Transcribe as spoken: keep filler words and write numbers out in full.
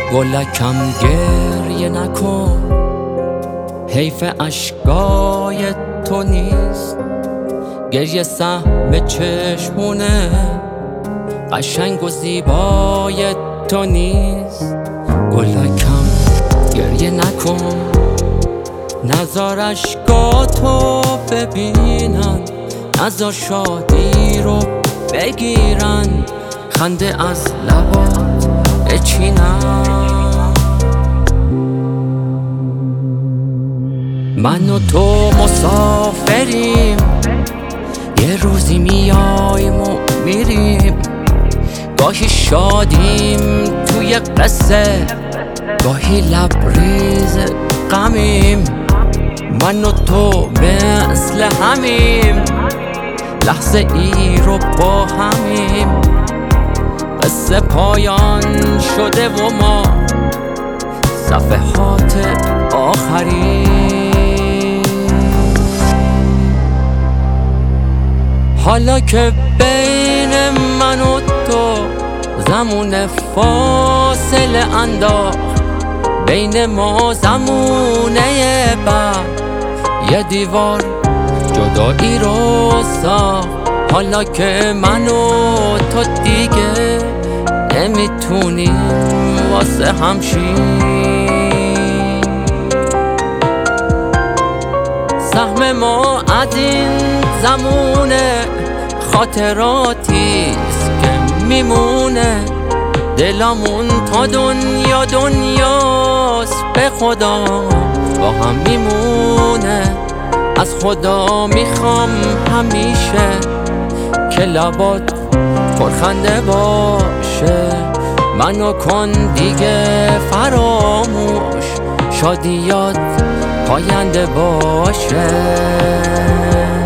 گلکم گریه نکن، حیف اشکای تو نیست. گریه سهم چشمونه قشنگ و زیبای تو نیست. گلکم گریه نکن، نزار اشکاتو ببینن، نزار شادی رو بگیرن، خنده از لبات بچینن. من و تو مسافریم، یه روزی میایم و میریم. گاهی شادیم توی قصه، گاهی لبریز غمیم. من و تو مثل همیم، لحظه ای رو با همیم. قصه پایان شده و ما صفحات آخرین. حالا که بین من و تو زمون فاصله انداخت، بین ما زمونه بعد یه دیوار جدایی رو ساخت. حالا که من و تو دیگه نمیتونیم واسه همشیم، سهم ما از این زمونه خاطراتیست که میمونه. دلمون تا دنیا دنیاست، به خدا با هم میمونه. از خدا میخوام همیشه که لبات پرخنده باشه. منو کن دیگه فراموش، شادیات پاینده باشه.